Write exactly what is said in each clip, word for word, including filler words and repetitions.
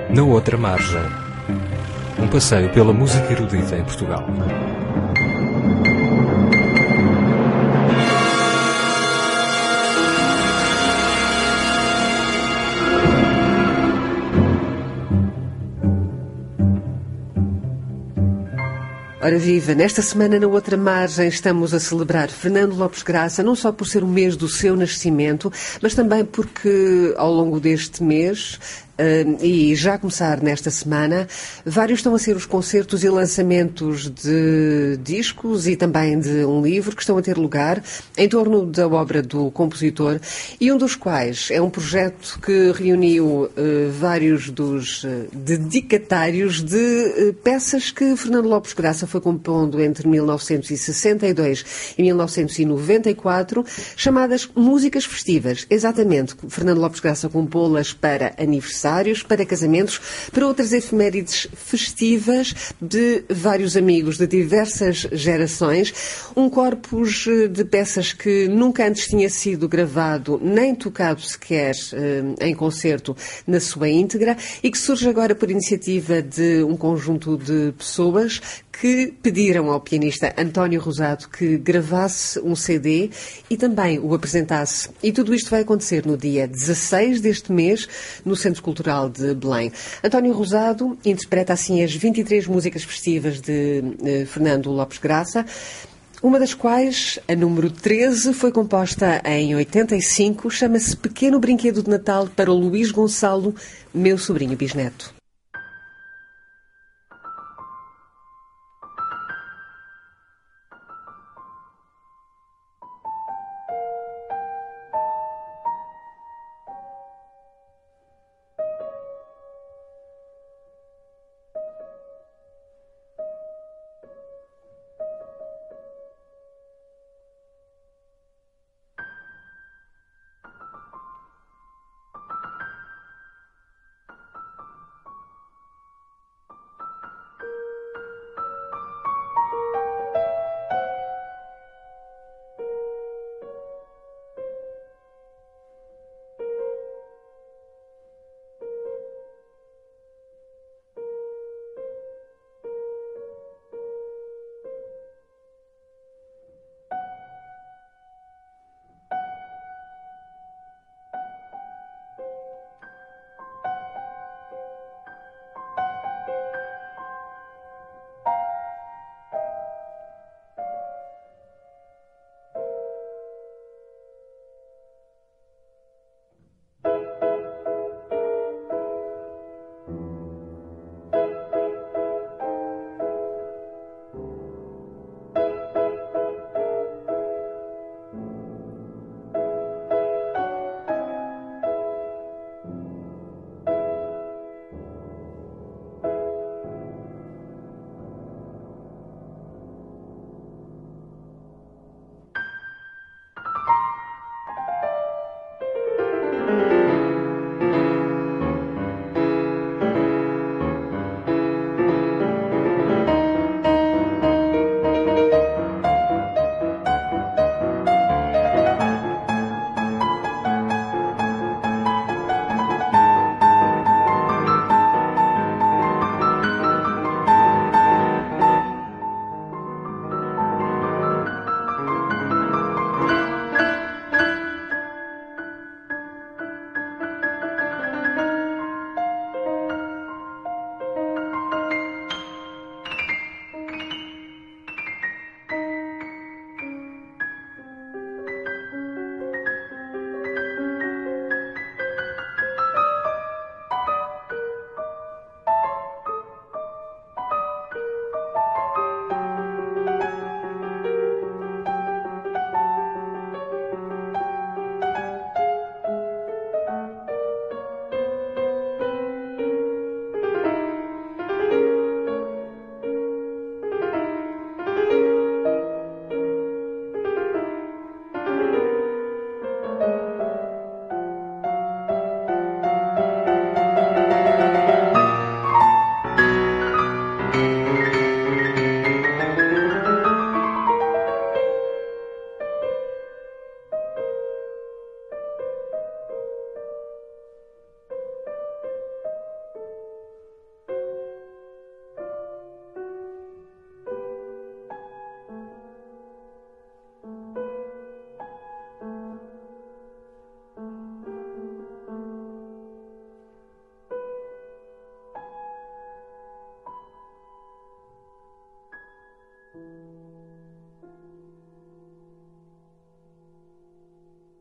Na outra margem, um passeio pela música erudita em Portugal. Ora viva, nesta semana na outra margem estamos a celebrar Fernando Lopes Graça, não só por ser o mês do seu nascimento, mas também porque ao longo deste mês, uh, e já a começar nesta semana, vários estão a ser os concertos e lançamentos de discos e também de um livro que estão a ter lugar em torno da obra do compositor, e um dos quais é um projeto que reuniu uh, vários dos uh, dedicatários de uh, peças que Fernando Lopes Graça foi compondo entre mil novecentos e sessenta e dois e mil novecentos e noventa e quatro, chamadas músicas festivas. Exatamente, Fernando Lopes Graça compô-las para aniversários, para casamentos, para outras efemérides festivas de vários amigos de diversas gerações. Um corpus de peças que nunca antes tinha sido gravado nem tocado sequer eh, em concerto na sua íntegra e que surge agora por iniciativa de um conjunto de pessoas que pediram ao pianista António Rosado que gravasse um C D e também o apresentasse. E tudo isto vai acontecer no dia dezasseis deste mês, no Centro Cultural de Belém. António Rosado interpreta assim as vinte e três músicas festivas de eh, Fernando Lopes Graça, uma das quais, a número treze, foi composta em oitenta e cinco, chama-se Pequeno Brinquedo de Natal para o Luís Gonçalo, meu sobrinho bisneto.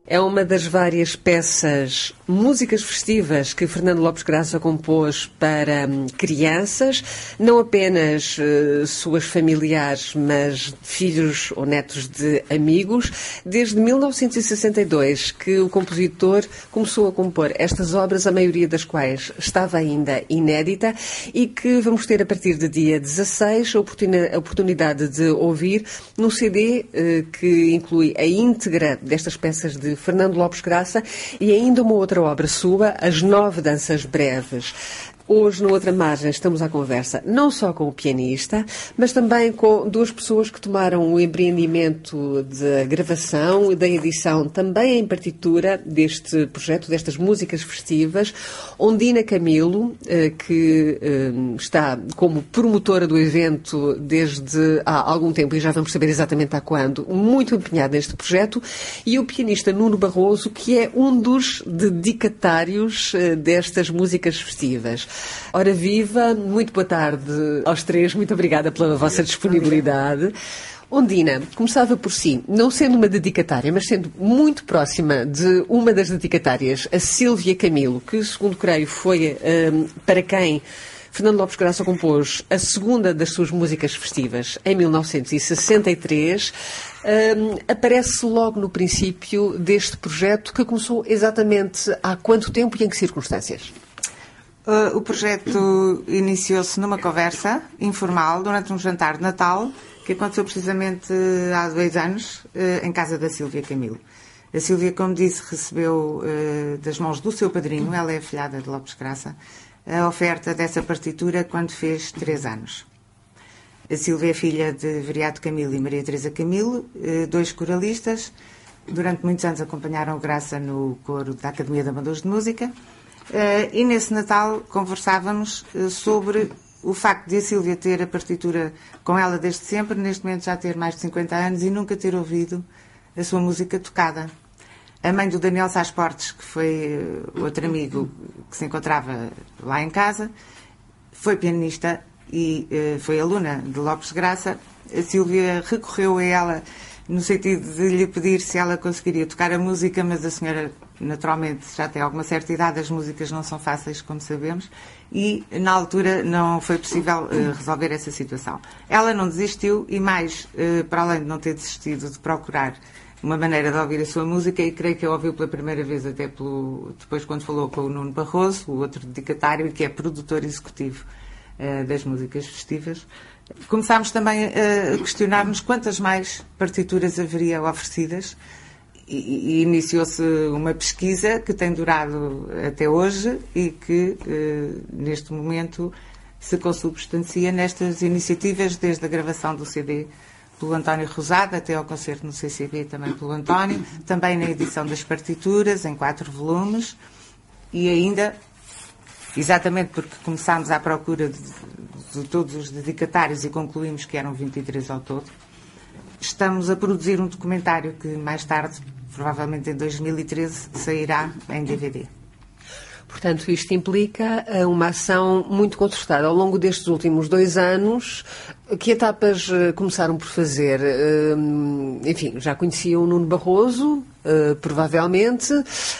É uma das várias peças, músicas festivas que Fernando Lopes Graça compôs para hum, crianças, não apenas uh, suas familiares, mas filhos ou netos de amigos. Desde mil novecentos e sessenta e dois que o compositor começou a compor estas obras, a maioria das quais estava ainda inédita, e que vamos ter a partir de dia dezasseis a oportunidade de ouvir num C D uh, que inclui a íntegra destas peças de Fernando Lopes Graça e ainda uma outra obra sua, As Nove Danças Breves. Hoje, na outra margem, estamos à conversa não só com o pianista, mas também com duas pessoas que tomaram o empreendimento da gravação e da edição, também em partitura, deste projeto, destas músicas festivas. Ondina Camilo, que está como promotora do evento desde há algum tempo, e já vamos saber exatamente há quando, muito empenhada neste projeto, e o pianista Nuno Barroso, que é um dos dedicatários destas músicas festivas. Ora viva, muito boa tarde aos três, muito obrigada pela vossa disponibilidade. Ondina, começava por si, não sendo uma dedicatária, mas sendo muito próxima de uma das dedicatárias, a Sílvia Camilo, que, segundo creio, foi um, para quem Fernando Lopes Graça compôs a segunda das suas músicas festivas, em mil novecentos e sessenta e três, um, aparece logo no princípio deste projeto, que começou exatamente há quanto tempo e em que circunstâncias? Uh, o projeto iniciou-se numa conversa informal durante um jantar de Natal que aconteceu precisamente há dois anos uh, em casa da Sílvia Camilo. A Sílvia, como disse, recebeu uh, das mãos do seu padrinho, ela é afilhada de Lopes Graça, a oferta dessa partitura quando fez três anos. A Sílvia é filha de Viriato Camilo e Maria Teresa Camilo, uh, dois coralistas. Durante muitos anos acompanharam o Graça no coro da Academia de Amadores de Música. Uh, e nesse Natal conversávamos uh, sobre o facto de a Sílvia ter a partitura com ela desde sempre, neste momento já ter mais de cinquenta anos e nunca ter ouvido a sua música tocada. A mãe do Daniel Sá Portes, que foi uh, outro amigo que se encontrava lá em casa, foi pianista e uh, foi aluna de Lopes Graça. A Sílvia recorreu a ela no sentido de lhe pedir se ela conseguiria tocar a música, mas a senhora, naturalmente, já tem alguma certa idade, as músicas não são fáceis, como sabemos, e na altura não foi possível uh, resolver essa situação. Ela não desistiu e mais, uh, para além de não ter desistido de procurar uma maneira de ouvir a sua música, e creio que a ouviu pela primeira vez até pelo, depois quando falou com o Nuno Barroso, o outro dedicatário, e que é produtor executivo uh, das músicas festivas. Começámos também a questionar-nos quantas mais partituras haveria oferecidas e, e iniciou-se uma pesquisa que tem durado até hoje e que, eh, neste momento, se consubstancia nestas iniciativas, desde a gravação do C D pelo António Rosado até ao concerto no C C B também pelo António, também na edição das partituras, em quatro volumes, e ainda, exatamente porque começámos à procura de, de todos os dedicatários e concluímos que eram vinte e três ao todo, estamos a produzir um documentário que mais tarde, provavelmente em dois mil e treze, sairá em D V D. Portanto, isto implica uma ação muito concertada. Ao longo destes últimos dois anos, que etapas começaram por fazer? Enfim, já conheciam o Nuno Barroso, provavelmente.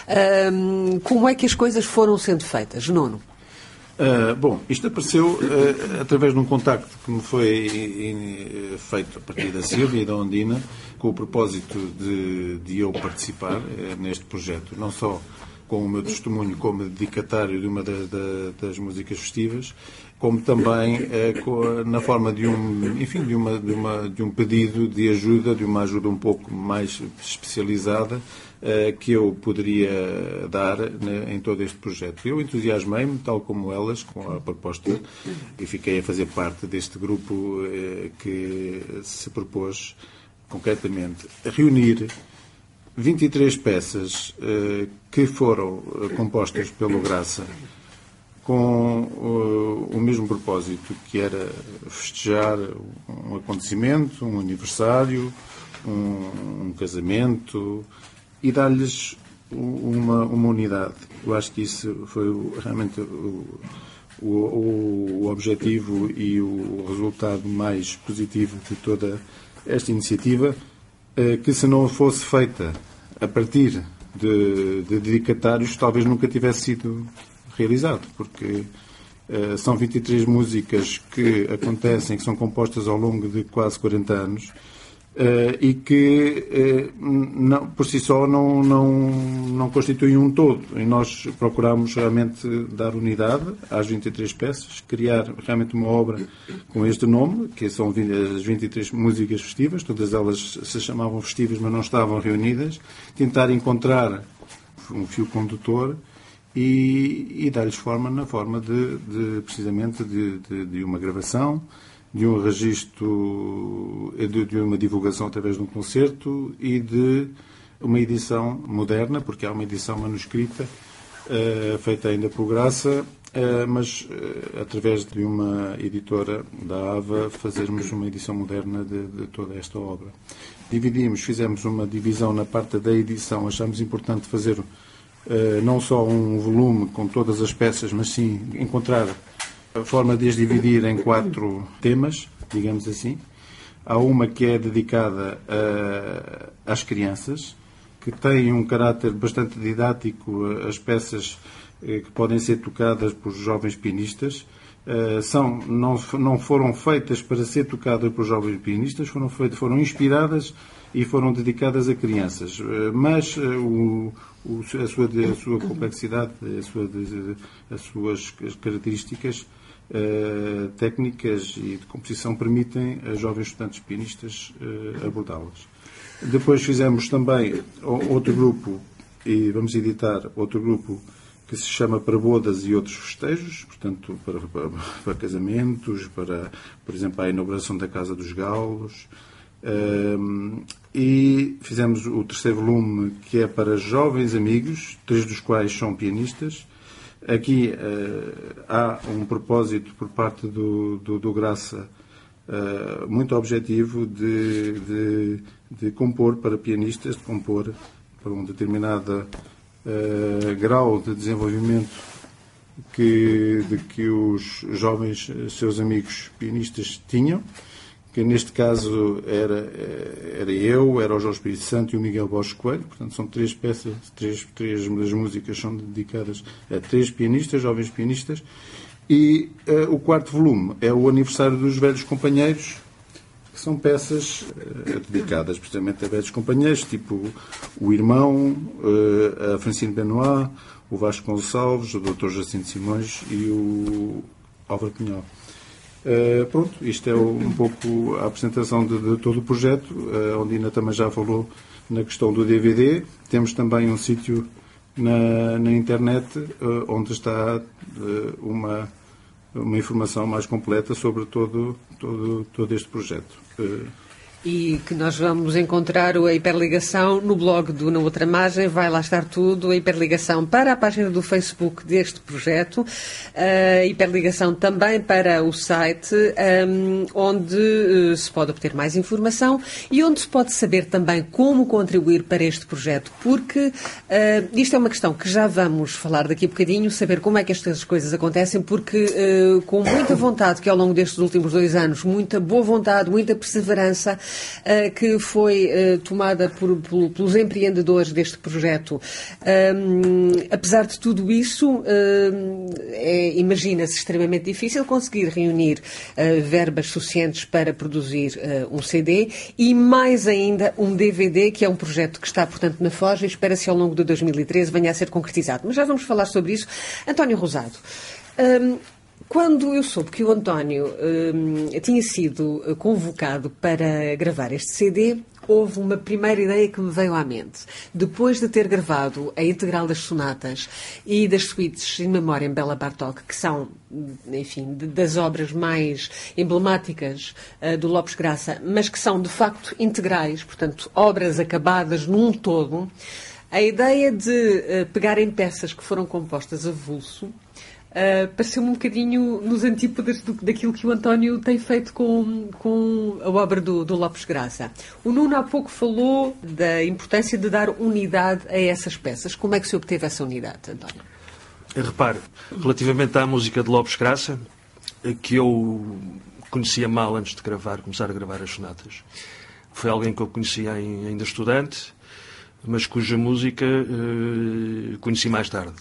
Como é que as coisas foram sendo feitas, Nuno? Uh, bom, isto apareceu uh, através de um contacto que me foi in, in, feito a partir da Sílvia e da Ondina, com o propósito de, de eu participar uh, neste projeto, não só com o meu testemunho como dedicatário de uma da, da, das músicas festivas, como também uh, com, na forma de um, enfim, de, uma, de, uma, de um pedido de ajuda, de uma ajuda um pouco mais especializada, uh, que eu poderia dar, né, em todo este projeto. Eu entusiasmei-me, tal como elas, com a proposta, e fiquei a fazer parte deste grupo uh, que se propôs, concretamente, a reunir vinte e três peças uh, que foram uh, compostas pelo Graça com uh, o mesmo propósito, que era festejar um acontecimento, um aniversário, um, um casamento, e dar-lhes uma, uma unidade. Eu acho que isso foi realmente o, o, o objetivo e o resultado mais positivo de toda esta iniciativa, uh, que se não fosse feita a partir de, de dedicatários talvez nunca tivesse sido realizado, porque uh, são vinte e três músicas que acontecem, que são compostas ao longo de quase quarenta anos, uh, e que uh, não, por si só não, não, não constituem um todo. E nós procuramos realmente dar unidade às vinte e três peças, criar realmente uma obra com este nome, que são as vinte e três músicas festivas, todas elas se chamavam festivas, mas não estavam reunidas, tentar encontrar um fio condutor e, e dar-lhes forma na forma de, de precisamente de, de, de uma gravação, de um registro, de, de uma divulgação através de um concerto e de uma edição moderna, porque há uma edição manuscrita uh, feita ainda por Graça, uh, mas uh, através de uma editora da AVA fazermos uma edição moderna de, de toda esta obra. Dividimos, fizemos uma divisão na parte da edição, achamos importante fazer Uh, não só um volume com todas as peças, mas sim encontrar a forma de as dividir em quatro temas, digamos assim. Há uma que é dedicada uh, às crianças, que tem um caráter bastante didático, as peças uh, que podem ser tocadas por jovens pianistas. Uh, são, não, não foram feitas para ser tocadas por jovens pianistas, foram, feitas, foram inspiradas e foram dedicadas a crianças. Uh, mas uh, o O, a, sua, a sua complexidade, a sua, as suas características uh, técnicas e de composição permitem a jovens estudantes pianistas uh, abordá-las. Depois fizemos também outro grupo, e vamos editar outro grupo que se chama Para Bodas e Outros Festejos, portanto, para, para, para casamentos, para, por exemplo, a inauguração da Casa dos Galos. Um, e fizemos o terceiro volume, que é para jovens amigos, três dos quais são pianistas. Aqui uh, há um propósito por parte do, do, do Graça uh, muito objetivo de, de, de compor para pianistas, de compor para um determinado uh, grau de desenvolvimento que, de que os jovens, seus amigos pianistas, tinham. Que neste caso era, era eu, era o Jorge Espírito Santo e o Miguel Borges Coelho. Portanto, são três peças, três, três das músicas são dedicadas a três pianistas, jovens pianistas. E uh, o quarto volume é o Aniversário dos Velhos Companheiros, que são peças uh, dedicadas precisamente a velhos companheiros, tipo o Irmão, uh, a Francine Benoit, o Vasco Gonçalves, o doutor Jacinto Simões e o Álvaro Pinhal. Uh, pronto, isto é um pouco a apresentação de, de todo o projeto. Uh, a Ondina também já falou na questão do D V D. Temos também um sítio na, na internet uh, onde está uh, uma, uma informação mais completa sobre todo, todo, todo este projeto. Uh, E que nós vamos encontrar a hiperligação no blog do Na Outra Margem, vai lá estar tudo, a hiperligação para a página do Facebook deste projeto, a hiperligação também para o site, um, onde uh, se pode obter mais informação e onde se pode saber também como contribuir para este projeto, porque uh, isto é uma questão que já vamos falar daqui a bocadinho, saber como é que estas coisas acontecem, porque uh, com muita vontade, que ao longo destes últimos dois anos, muita boa vontade, muita perseverança, Uh, que foi uh, tomada por, por, pelos empreendedores deste projeto. Um, apesar de tudo isso, uh, é, imagina-se extremamente difícil conseguir reunir uh, verbas suficientes para produzir uh, um C D e mais ainda um D V D, que é um projeto que está, portanto, na forja e espera-se ao longo de dois mil e treze venha a ser concretizado. Mas já vamos falar sobre isso. António Rosado, um, quando eu soube que o António hum, tinha sido convocado para gravar este C D, houve uma primeira ideia que me veio à mente. Depois de ter gravado a integral das sonatas e das suítes in memória em Bela Bartók, que são, enfim, de, das obras mais emblemáticas uh, do Lopes Graça, mas que são, de facto, integrais, portanto, obras acabadas num todo, a ideia de uh, pegar em peças que foram compostas a vulso, Uh, pareceu-me um bocadinho nos antípodas do, daquilo que o António tem feito com, com a obra do, do Lopes Graça. O Nuno há pouco falou da importância de dar unidade a essas peças. Como é que se obteve essa unidade, António? Repare, relativamente à música de Lopes Graça, que eu conhecia mal antes de gravar, começar a gravar as sonatas. Foi alguém que eu conhecia ainda estudante, mas cuja música uh, conheci mais tarde.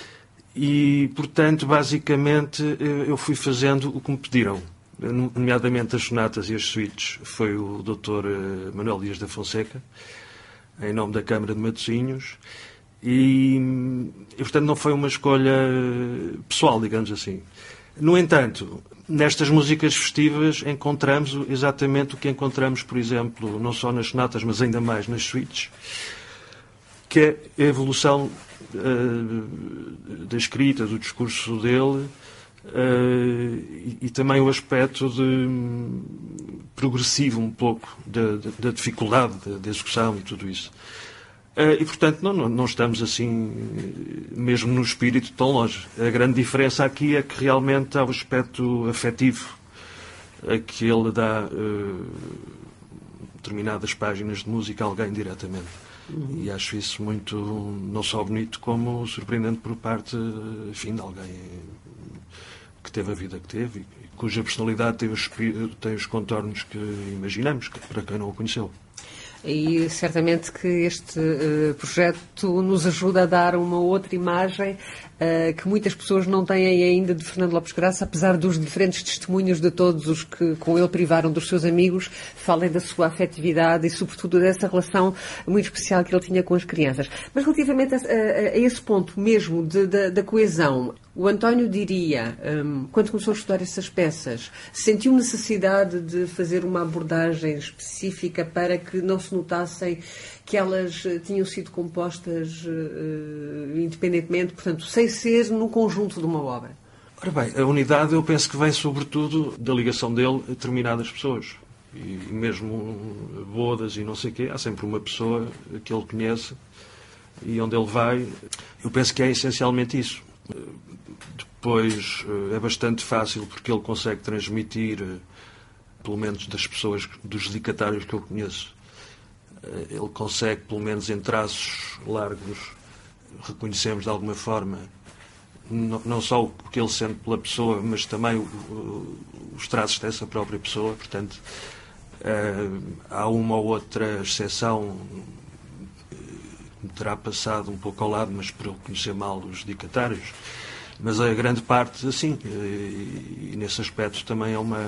E, portanto, basicamente, eu fui fazendo o que me pediram, nomeadamente as sonatas e as suítes. Foi o doutor Manuel Dias da Fonseca, em nome da Câmara de Matosinhos, e, e, portanto, não foi uma escolha pessoal, digamos assim. No entanto, nestas músicas festivas encontramos exatamente o que encontramos, por exemplo, não só nas sonatas, mas ainda mais nas suítes, que é a evolução uh, da escrita, do discurso dele, uh, e, e também o aspecto de, um, progressivo um pouco da, da, da dificuldade da, da execução e tudo isso. Uh, e, portanto, não, não, não estamos assim, mesmo no espírito, tão longe. A grande diferença aqui é que realmente há o aspecto afetivo a que ele dá uh, determinadas páginas de música a alguém diretamente. Uhum. E acho isso muito, não só bonito, como surpreendente por parte, enfim, de alguém que teve a vida que teve e cuja personalidade tem os, tem os contornos que imaginamos, para quem não o conheceu. E certamente que este uh, projeto nos ajuda a dar uma outra imagem uh, que muitas pessoas não têm ainda de Fernando Lopes Graça, apesar dos diferentes testemunhos de todos os que com ele privaram dos seus amigos, falem da sua afetividade e, sobretudo, dessa relação muito especial que ele tinha com as crianças. Mas relativamente a, a, a esse ponto mesmo de, de, da coesão, o António diria, um, quando começou a estudar essas peças, sentiu necessidade de fazer uma abordagem específica para que não se notassem que elas tinham sido compostas uh, independentemente, portanto, sem ser no conjunto de uma obra? Ora bem, a unidade eu penso que vem sobretudo da ligação dele a determinadas pessoas. E mesmo bodas e não sei o quê, há sempre uma pessoa que ele conhece e onde ele vai. Eu penso que é essencialmente isso. Depois é bastante fácil porque ele consegue transmitir, pelo menos das pessoas, dos dedicatários que eu conheço, ele consegue, pelo menos em traços largos, reconhecemos de alguma forma não só o que ele sente pela pessoa, mas também os traços dessa própria pessoa. Portanto, há uma ou outra exceção que me terá passado um pouco ao lado, mas por eu conhecer mal os dedicatários. Mas a grande parte, assim, e, e nesse aspecto também é, uma,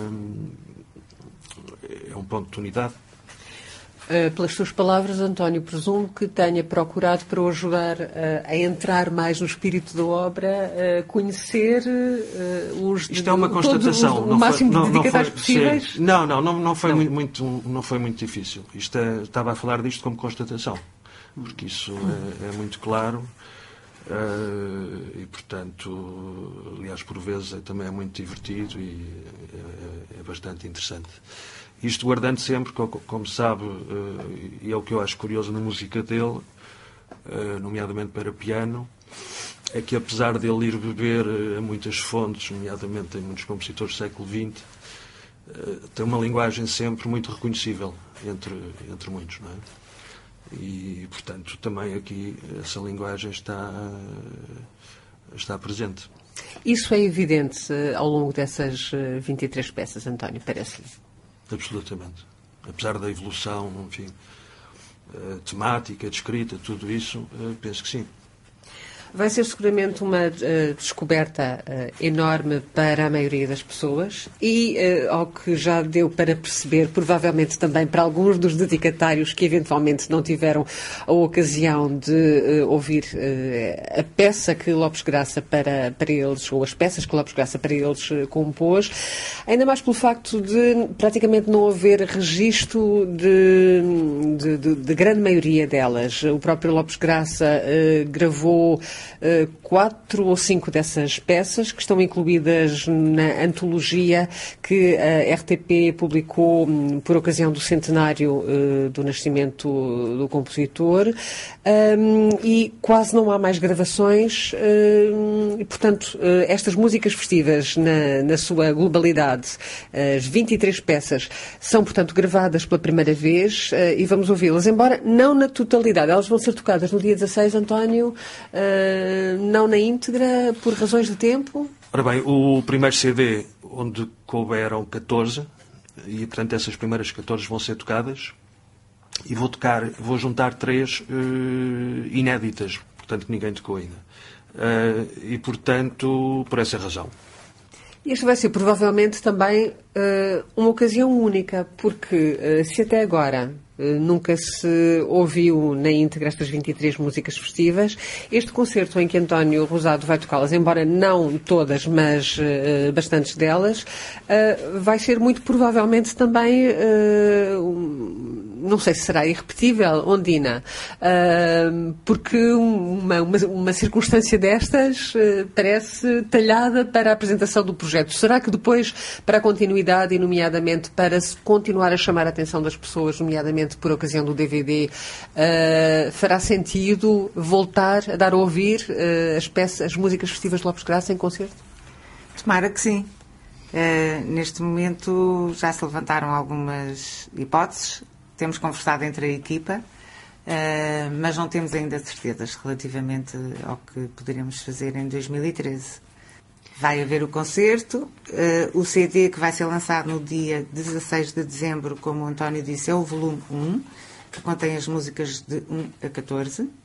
é um ponto de unidade. Uh, pelas suas palavras, António, presumo que tenha procurado, para o ajudar uh, a entrar mais no espírito da obra, uh, conhecer uh, os... Isto é uma constatação. Todos os, o máximo foi, de dedicatários possíveis? Sim. Não, não, não, não, foi não. Muito, não foi muito difícil. Isto é, estava a falar disto como constatação, porque isso é, é muito claro. Uh, e, portanto, aliás, por vezes é, também é muito divertido e é, é bastante interessante. Isto guardando sempre, como sabe, uh, e é o que eu acho curioso na música dele, uh, nomeadamente para piano, é que apesar dele ir beber a muitas fontes, nomeadamente em muitos compositores do século vinte, uh, tem uma linguagem sempre muito reconhecível entre, entre muitos, não é? E, portanto, também aqui essa linguagem está, está presente. Isso é evidente ao longo dessas vinte e três peças, António, parece-lhe? Absolutamente. Apesar da evolução, enfim, temática, de escrita, tudo isso, penso que sim. Vai ser seguramente uma uh, descoberta uh, enorme para a maioria das pessoas e, uh, ao que já deu para perceber, provavelmente também para alguns dos dedicatários que eventualmente não tiveram a ocasião de uh, ouvir uh, a peça que Lopes Graça para, para eles, ou as peças que Lopes Graça para eles uh, compôs, ainda mais pelo facto de praticamente não haver registro de, de, de, de grande maioria delas. O próprio Lopes Graça uh, gravou Uh, quatro ou cinco dessas peças que estão incluídas na antologia que a R T P publicou um, por ocasião do centenário uh, do nascimento do compositor, um, e quase não há mais gravações uh, e, portanto, uh, estas músicas festivas na, na sua globalidade, as vinte e três peças, são, portanto, gravadas pela primeira vez uh, e vamos ouvi-las, embora não na totalidade. Elas vão ser tocadas no dia dezasseis, António, uh, não na íntegra, por razões de tempo? Ora bem, o primeiro C D, onde couberam catorze, e portanto essas primeiras catorze vão ser tocadas, e vou tocar, vou juntar três uh, inéditas, portanto que ninguém tocou ainda. Uh, e, portanto, por essa razão. Este vai ser provavelmente também uh, uma ocasião única, porque uh, se até agora uh, nunca se ouviu na íntegra estas vinte e três músicas festivas, este concerto em que António Rosado vai tocá-las, embora não todas, mas uh, bastantes delas, uh, vai ser muito provavelmente também, uh, um, não sei se será irrepetível, Ondina, uh, porque uma, uma, uma circunstância destas uh, parece talhada para a apresentação do projeto. Será que depois, para a continuidade e, nomeadamente, para se continuar a chamar a atenção das pessoas, nomeadamente por ocasião do D V D, uh, fará sentido voltar a dar a ouvir uh, as, peças, as músicas festivas de Lopes Graça em concerto? Tomara que sim. Uh, neste momento já se levantaram algumas hipóteses, temos conversado entre a equipa, uh, mas não temos ainda certezas relativamente ao que poderemos fazer em dois mil e treze. Vai haver o concerto, uh, o C D que vai ser lançado no dia dezasseis de dezembro, como o António disse, é o volume um, que contém as músicas de um a catorze, uh,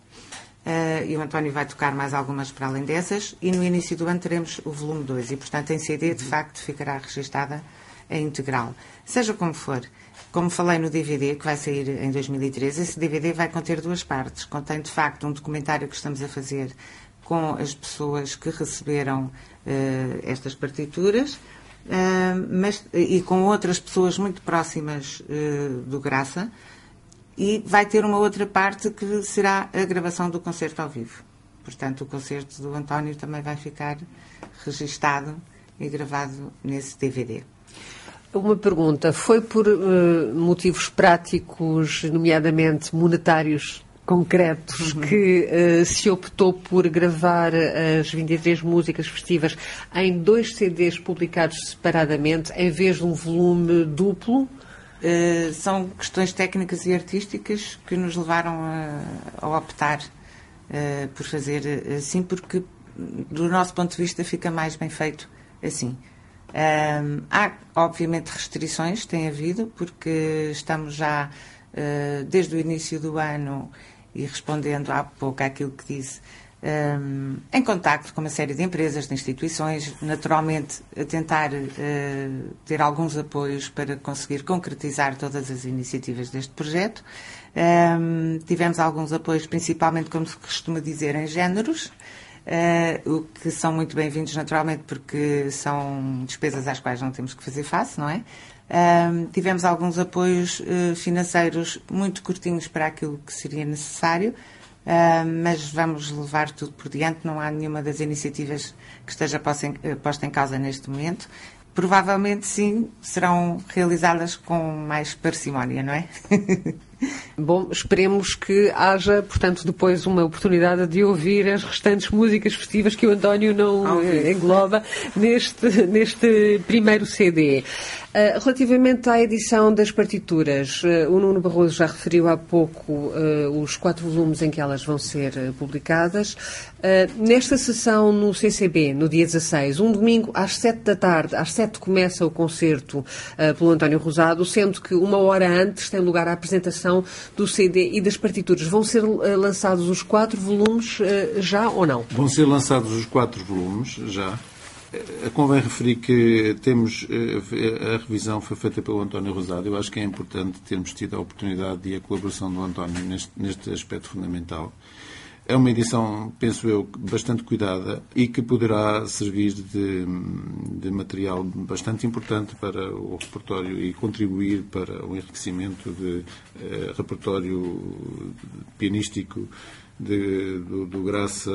e o António vai tocar mais algumas para além dessas, e no início do ano teremos o volume dois, e portanto em C D de facto ficará registada a integral. Seja como for, como falei no D V D, que vai sair em dois mil e treze, esse D V D vai conter duas partes. Contém de facto um documentário que estamos a fazer com as pessoas que receberam uh, estas partituras, uh, mas, e com outras pessoas muito próximas uh, do Graça, e vai ter uma outra parte que será a gravação do concerto ao vivo. Portanto, o concerto do António também vai ficar registado e gravado nesse D V D. Uma pergunta. Foi por uh, motivos práticos, nomeadamente monetários, concretos, uhum. que uh, se optou por gravar as vinte e três músicas festivas em dois C Ds publicados separadamente, em vez de um volume duplo? Uh, são questões técnicas e artísticas que nos levaram a, a optar uh, por fazer assim, porque do nosso ponto de vista fica mais bem feito assim. Um, há, obviamente, restrições, tem havido, porque estamos já, uh, desde o início do ano, e respondendo há pouco àquilo que disse, um, em contacto com uma série de empresas, de instituições, naturalmente a tentar uh, ter alguns apoios para conseguir concretizar todas as iniciativas deste projeto. Um, tivemos alguns apoios, principalmente, como se costuma dizer, em géneros, uh, o que são muito bem-vindos, naturalmente, porque são despesas às quais não temos que fazer face, não é? Um, tivemos alguns apoios uh, financeiros muito curtinhos para aquilo que seria necessário, uh, mas vamos levar tudo por diante. Não há nenhuma das iniciativas que esteja posta em, uh, posta em causa neste momento. Provavelmente, sim, serão realizadas com mais parcimónia, não é? Bom, esperemos que haja, portanto, depois uma oportunidade de ouvir as restantes músicas festivas que o António não okay. engloba neste, neste primeiro C D. Uh, relativamente à edição das partituras, uh, o Nuno Barroso já referiu há pouco uh, os quatro volumes em que elas vão ser uh, publicadas. Uh, nesta sessão no C C B, no dia dezasseis, um domingo às sete da tarde, às sete começa o concerto uh, pelo António Rosado, sendo que uma hora antes tem lugar a apresentação do C D e das partituras. Vão ser uh, lançados os quatro volumes uh, já ou não? Vão ser lançados os quatro volumes já. Convém referir que temos, a revisão foi feita pelo António Rosado. Eu acho que é importante termos tido a oportunidade e a colaboração do António neste, neste aspecto fundamental. É uma edição, penso eu, bastante cuidada e que poderá servir de, de material bastante importante para o repertório e contribuir para o enriquecimento de eh, repertório pianístico de, do, do Graça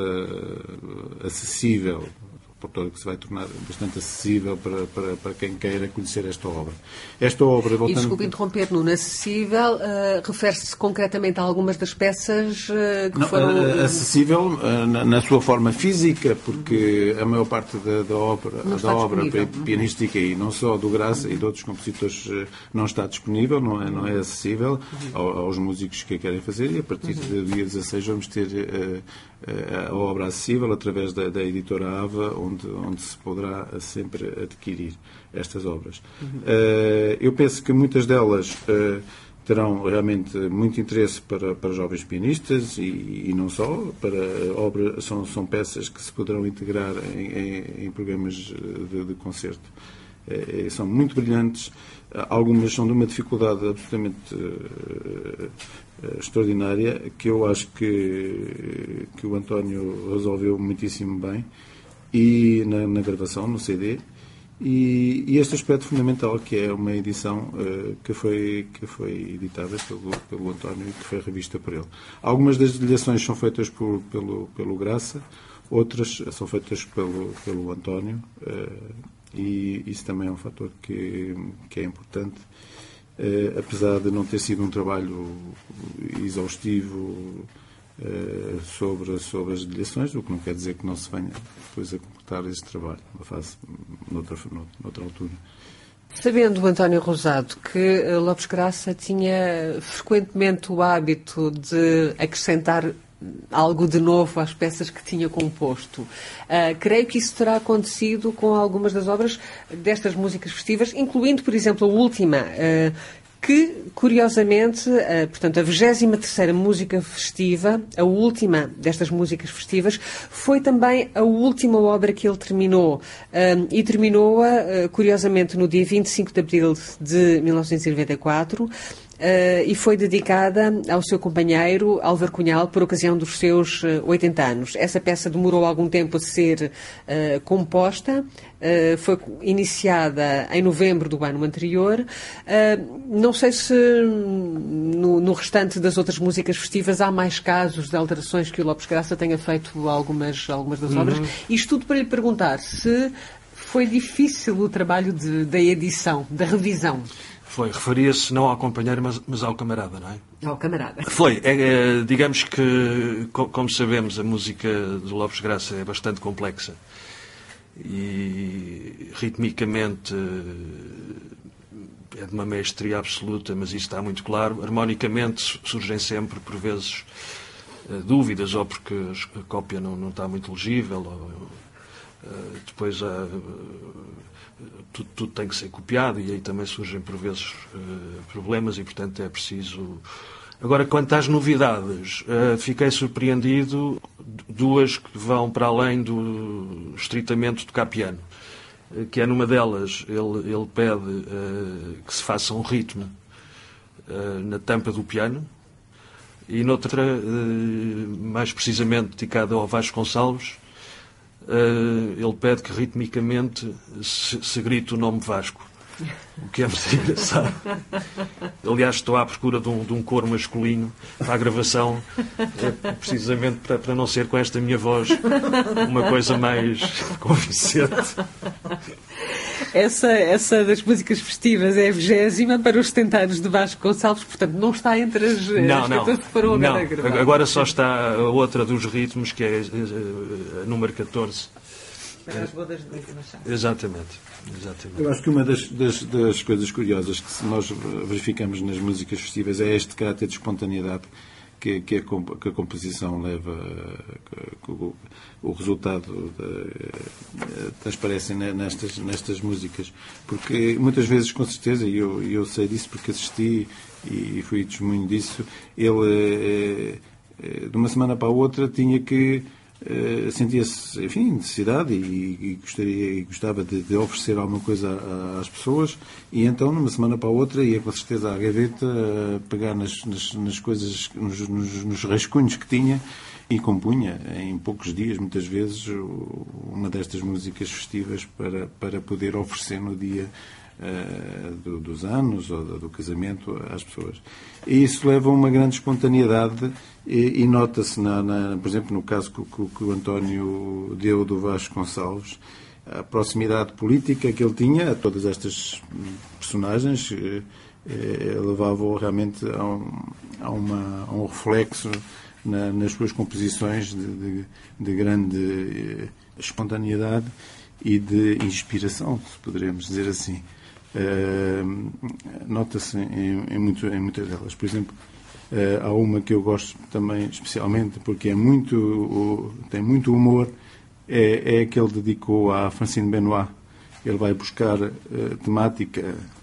acessível. Repertório que se vai tornar bastante acessível para, para, para quem queira conhecer esta obra. Esta obra, voltando... E desculpe interromper, Nuno, acessível uh, refere-se concretamente a algumas das peças uh, que Não, foram... Uh, acessível uh, na, na sua forma física, porque a maior parte da, da obra, da obra pianística, e não só do Graça e de outros compositores, uh, não está disponível, não é, não é acessível ao, aos músicos que a querem fazer, e a partir do dia dezasseis vamos ter uh, a obra acessível através da, da editora Ava, onde, onde se poderá sempre adquirir estas obras. Uhum. Uh, eu penso que muitas delas uh, terão realmente muito interesse para, para jovens pianistas e, e não só, para obra, são, são peças que se poderão integrar em, em, em programas de, de concerto. É, são muito brilhantes, algumas são de uma dificuldade absolutamente uh, uh, extraordinária, que eu acho que, que o António resolveu muitíssimo bem e na, na gravação, no C D. E, e este aspecto fundamental, que é uma edição uh, que, foi, que foi editada pelo, pelo António e que foi revista por ele. Algumas das ligações são feitas por, pelo, pelo Graça, outras são feitas pelo, pelo António, uh, e isso também é um fator que, que é importante, uh, apesar de não ter sido um trabalho exaustivo Uh, sobre, sobre as delegações, o que não quer dizer que não se venha depois a completar esse trabalho, uma fase noutra, noutra altura. Sabendo, António Rosado, que Lopes Graça tinha frequentemente o hábito de acrescentar algo de novo às peças que tinha composto, uh, creio que isso terá acontecido com algumas das obras destas músicas festivas, incluindo, por exemplo, a última, uh, que, curiosamente, uh, portanto, a vigésima terceira música festiva, a última destas músicas festivas, foi também a última obra que ele terminou. Uh, e terminou-a, uh, curiosamente, no dia vinte e cinco de abril de mil novecentos e noventa e quatro, Uh, e foi dedicada ao seu companheiro Álvaro Cunhal por ocasião dos seus uh, oitenta anos. Essa peça demorou algum tempo a ser uh, composta, uh, foi iniciada em novembro do ano anterior. Uh, não sei se no, no restante das outras músicas festivas há mais casos de alterações que o Lopes Graça tenha feito algumas, algumas das obras. Uhum. Isto tudo para lhe perguntar se foi difícil o trabalho de, da edição, da revisão. Foi, referia-se não ao companheiro, mas, mas ao camarada, não é? Ao camarada. Foi. É, é, digamos que, como sabemos, a música do Lopes Graça é bastante complexa. E, ritmicamente, é de uma mestria absoluta, mas isso está muito claro. Harmonicamente, surgem sempre, por vezes, dúvidas, ou porque a cópia não, não está muito legível, ou depois há... Tudo, tudo tem que ser copiado e aí também surgem por vezes uh, problemas e, portanto, é preciso... Agora, quanto às novidades, uh, fiquei surpreendido, duas que vão para além do estritamente tocar piano, uh, que é numa delas, ele, ele pede uh, que se faça um ritmo uh, na tampa do piano, e noutra, uh, mais precisamente dedicada ao Vasconcelos, Uh, ele pede que ritmicamente se, se grite o nome Vasco, o que é muito engraçado. Aliás, estou à procura de um, de um coro masculino para a gravação, é, precisamente para, para não ser com esta minha voz uma coisa mais convincente. Essa, essa das músicas festivas é a vigésima para os setenta anos de Vasconcelos, portanto não está entre as, não, as não, que foram agora não. gravadas. Agora só está a outra dos ritmos, que é a número catorze. Para as bodas de Luís Machado. Exatamente. Exatamente. Eu acho que uma das, das, das coisas curiosas que nós verificamos nas músicas festivas é este caráter de espontaneidade que, que, a, que a composição leva, que o, o resultado de, transparece nestas, nestas músicas. Porque muitas vezes, com certeza, e eu, eu sei disso porque assisti e fui testemunho disso, ele de uma semana para a outra tinha que Uh, sentia-se, enfim, necessidade e, e, gostaria, e gostava de, de oferecer alguma coisa a, a, às pessoas, e então, numa semana para a outra, ia com certeza à gaveta uh, pegar nas, nas, nas coisas, nos, nos, nos rascunhos que tinha, e compunha em poucos dias, muitas vezes, uma destas músicas festivas para, para poder oferecer no dia uh, do, dos anos ou do, do casamento às pessoas. E isso leva a uma grande espontaneidade. E, e nota-se, na, na, por exemplo, no caso que, que, que o António deu do Vasconcelos, a proximidade política que ele tinha a todas estas personagens eh, eh, levava-o realmente a um, a uma, a um reflexo na, nas suas composições de, de, de grande eh, espontaneidade e de inspiração, se poderemos dizer assim. Eh, nota-se em, em, muito, em muitas delas. Por exemplo, Uh, há uma que eu gosto também especialmente porque é muito, uh, tem muito humor, é, é a que ele dedicou à Francine Benoit. Ele vai buscar uh, temática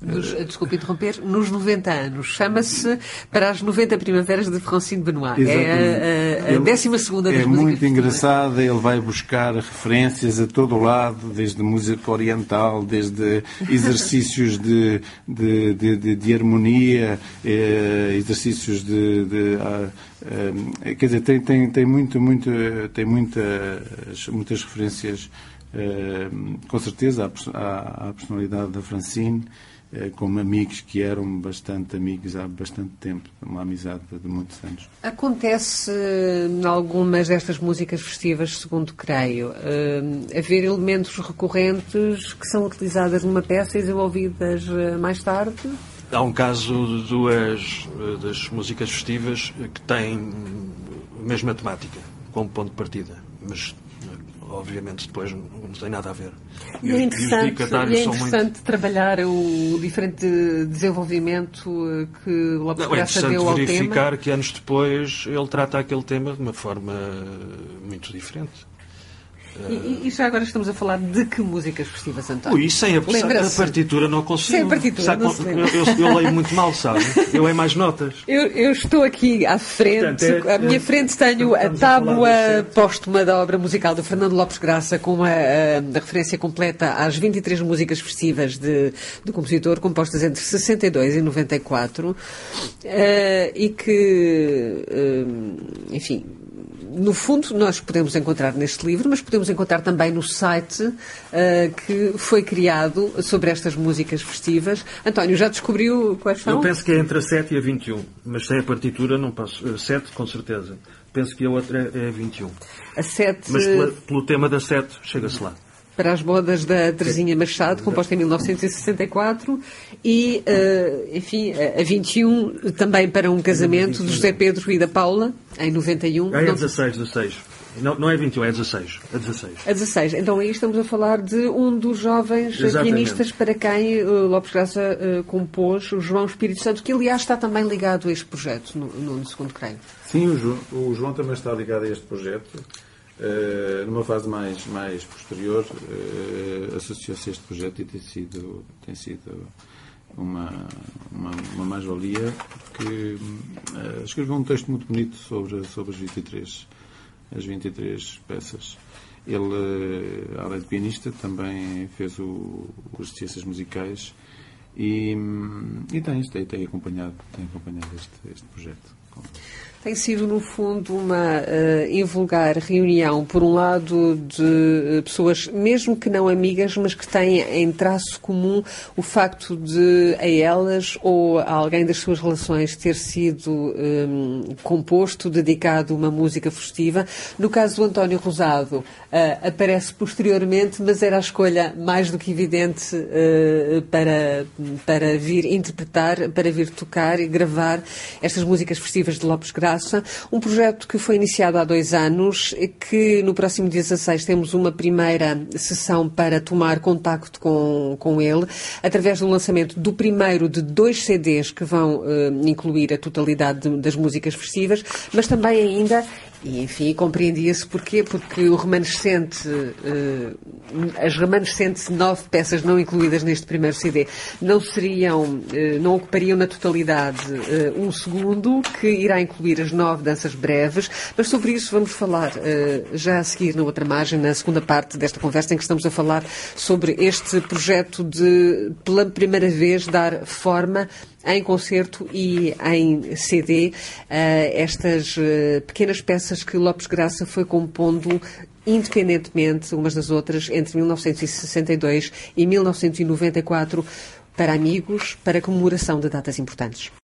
Nos, desculpe interromper, nos noventa anos. Chama-se Para as noventa Primaveras de Francine Benoit. Exatamente. É a, a, a décima segunda das É músicas muito festivas. engraçada, ele vai buscar referências a todo o lado, desde música oriental, desde exercícios de, de, de, de, de harmonia, eh, exercícios de... de ah, eh, quer dizer, tem, tem, tem, muito, muito, tem muitas, muitas referências, eh, com certeza, à, à, à personalidade da Francine, como amigos que eram bastante amigos há bastante tempo, uma amizade de muitos anos. Acontece em algumas destas músicas festivas, segundo creio, uh, haver elementos recorrentes que são utilizadas numa peça e desenvolvidas uh, mais tarde? Há um caso de duas das músicas festivas que têm a mesma temática, como ponto de partida, mas obviamente depois não tem nada a ver. E é interessante, e é interessante muito... trabalhar o diferente desenvolvimento que o Lopes Graça deu ao tema. É interessante verificar que anos depois ele trata aquele tema de uma forma muito diferente. E, e já agora estamos a falar de que músicas festivas, António? Ui, sem a, a partitura não consigo. Sem a partitura, sabe, não se eu, eu, eu leio muito mal, sabe? Eu leio mais notas. Eu, eu estou aqui à frente, Portanto, é, à minha é, frente tenho a tábua póstuma da obra musical do Fernando Lopes Graça, com a, a, a referência completa às vinte e três músicas festivas de, do compositor, compostas entre sessenta e dois e noventa e quatro, uh, e que, uh, enfim... No fundo, nós podemos encontrar neste livro, mas podemos encontrar também no site uh, que foi criado sobre estas músicas festivas. António, já descobriu quais são? Eu penso que é entre a sete e a vinte e um, mas sem a partitura não passo. sete, com certeza. Penso que a outra é a vinte e um. A sete... Mas pela, pelo tema da sete, chega-se lá. Para as bodas da Teresinha Machado, composta em mil novecentos e sessenta e quatro, e, uh, enfim, a vinte e um, também para um casamento de José Pedro e da Paula, em noventa e um. É dezasseis, dezasseis. Não, não é vinte e um, é dezasseis. É dezasseis. A dezasseis. Então aí estamos a falar de um dos jovens Exatamente. pianistas para quem uh, Lopes Graça uh, compôs, o João Espírito Santo, que aliás está também ligado a este projeto, no, no segundo creio. Sim, o João, o João também está ligado a este projeto. Uh, numa fase mais, mais posterior, uh, associou-se a este projeto e tem sido, tem sido uma, uma, uma mais-valia, porque uh, escreveu um texto muito bonito sobre, sobre as vinte e três, as vinte e três peças. Ele, uh, além de pianista, também fez o, as ciências musicais e, e tem, tem, tem acompanhado, tem acompanhado este, este projeto. Tem sido, no fundo, uma uh, invulgar reunião, por um lado, de uh, pessoas, mesmo que não amigas, mas que têm em traço comum o facto de a elas ou a alguém das suas relações ter sido um, composto, dedicado uma música festiva. No caso do António Rosado, uh, aparece posteriormente, mas era a escolha mais do que evidente uh, para, para vir interpretar, para vir tocar e gravar estas músicas festivas de Lopes Graça. Um projeto que foi iniciado há dois anos e que no próximo dia dezasseis temos uma primeira sessão para tomar contacto com, com ele, através do lançamento do primeiro de dois C Ds que vão uh, incluir a totalidade de, das músicas festivas, mas também ainda... E, enfim, compreendia-se porquê, porque o remanescente, uh, as remanescentes nove peças não incluídas neste primeiro C D não seriam, uh, não ocupariam na totalidade uh, um segundo, que irá incluir as nove danças breves, mas sobre isso vamos falar uh, já a seguir na outra margem, na segunda parte desta conversa, em que estamos a falar sobre este projeto de, pela primeira vez, dar forma em concerto e em C D, uh, estas uh, pequenas peças que Lopes Graça foi compondo independentemente umas das outras entre mil novecentos e sessenta e dois e mil novecentos e noventa e quatro, para amigos, para comemoração de datas importantes.